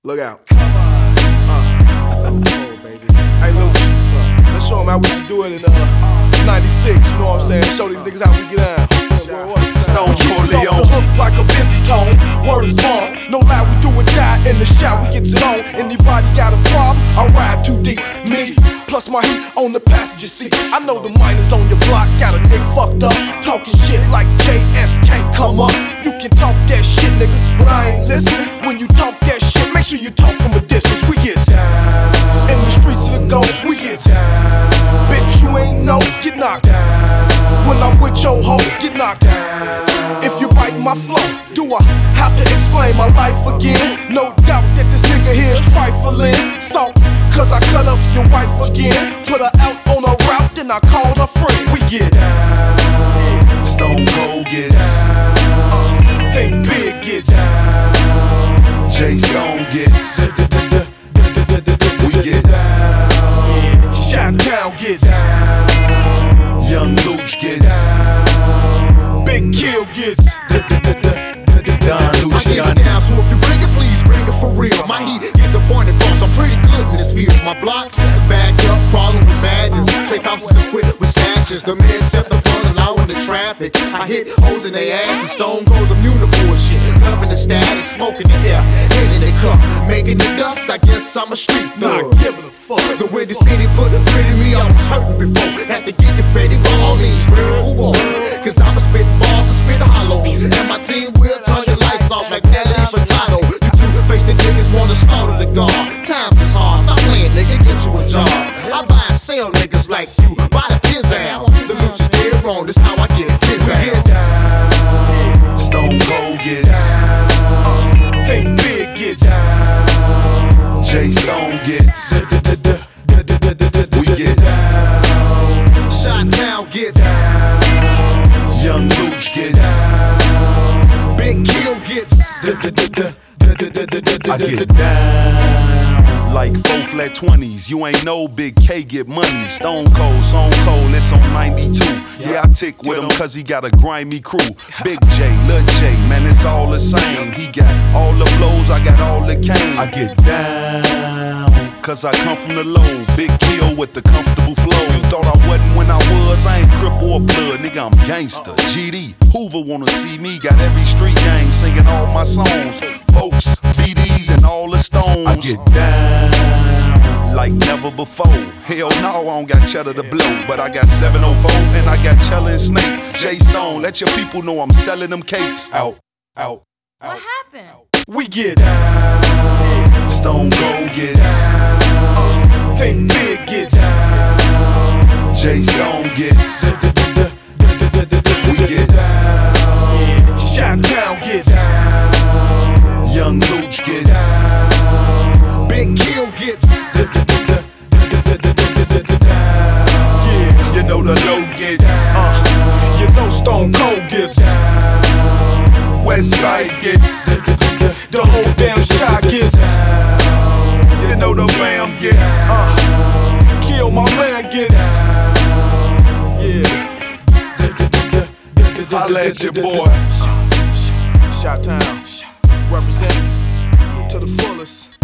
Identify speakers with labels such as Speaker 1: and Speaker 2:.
Speaker 1: Look out. Stone Cold, baby. Hey, Luke, let's show them how we can do it in 96, you know what I'm saying? Show these niggas how we get down.
Speaker 2: Stone Cold Leon.
Speaker 1: The hook like a busy tone, word is born. No lie, we do or die in the shower, we get it on. Anybody got a problem? I ride too deep. Me, plus my heat on the passenger seat. I know the miners on your block got a nigga fucked up, talking shit like JS can't come up. You can talk that shit, nigga, but I ain't listening. When you talk that shit, make sure you talk from a distance. We get down. In the streets of the gold, we get down. Bitch, you ain't know, get knocked down. When I'm with your hoe, get knocked down. If you bite my flow, do I have to explain my life again? No doubt that this nigga here is trifling. So, cause I cut up your wife again, put her out on a route, then I called her friend. We get down.
Speaker 2: Stone Cold gets
Speaker 1: Think Big gets down.
Speaker 2: Jay Stone gets We gets
Speaker 1: Shot Town gets down.
Speaker 2: Young Luch gets
Speaker 1: Big Kill gets
Speaker 2: Don
Speaker 3: I
Speaker 2: Luch
Speaker 3: get down, so if you bring it, please bring it for real. My heat get the point across, I'm pretty good in this field. My block, backed up, crawling with badges. Safe houses equipped with stashes. The men accept the funds, allowing the traffic. I hit hoes in their ass and Stone Cold's immune to bullshit. Loving the static, smoking the air, hitting the cup, making the dust. I guess I'm a street thug.
Speaker 1: not giving a fuck.
Speaker 3: The way the city put a grit in me, I was hurting before. Had to get the Freddy ball knees ready for war. Cause I'ma spit balls and spit hollows. And my team will turn your lights off like Nelly Furtado. You two-faced the niggas wanna slaughter the guard. Times is hard, stop playing, nigga, get you a job. I buy and sell niggas like you, buy the pizzazz. The Luch is dead wrong, this how I get pizzazz.
Speaker 2: Stone Cold gets
Speaker 1: Think Big gets down.
Speaker 2: Jay Stone gets We gets
Speaker 3: Shot Town gets
Speaker 2: Young Luch gets
Speaker 3: Big Kill gets
Speaker 2: I get down like 4 flat 20s. You ain't no Big K get money. Stone Cold, it's on 92. Yeah, I tick with him cause he got a grimy crew. Big J, Lil J, man, it's all the same. He got all the blows, I got all the cane. I get down cause I come from the low. Big Kill with the comfortable flow. You thought I wasn't when I was, I ain't crip or blood. Nigga, I'm gangster. GD, Hoover wanna see me. Got every street gang singing all my songs. Folks, VDs and all the stones. I get down like never before. Hell no, I don't got cheddar to blow. But I got 704 and I got Chella and Snake. Jay Stone, let your people know I'm selling them cakes. Out.
Speaker 4: What happened?
Speaker 1: We get down.
Speaker 2: Stone Cold gets
Speaker 1: Think Big gets down.
Speaker 2: Jay Stone gets We gets
Speaker 1: Shot Town gets down.
Speaker 2: Young Luch gets
Speaker 3: Big Kill gets
Speaker 2: You know the low gets
Speaker 1: You know Stone Cold gets
Speaker 2: West Side gets
Speaker 1: the whole damn shot gets
Speaker 2: You know the fam gets
Speaker 1: Kill my man gets
Speaker 2: Holla at your boy.
Speaker 1: Shot Town representing to the fullest.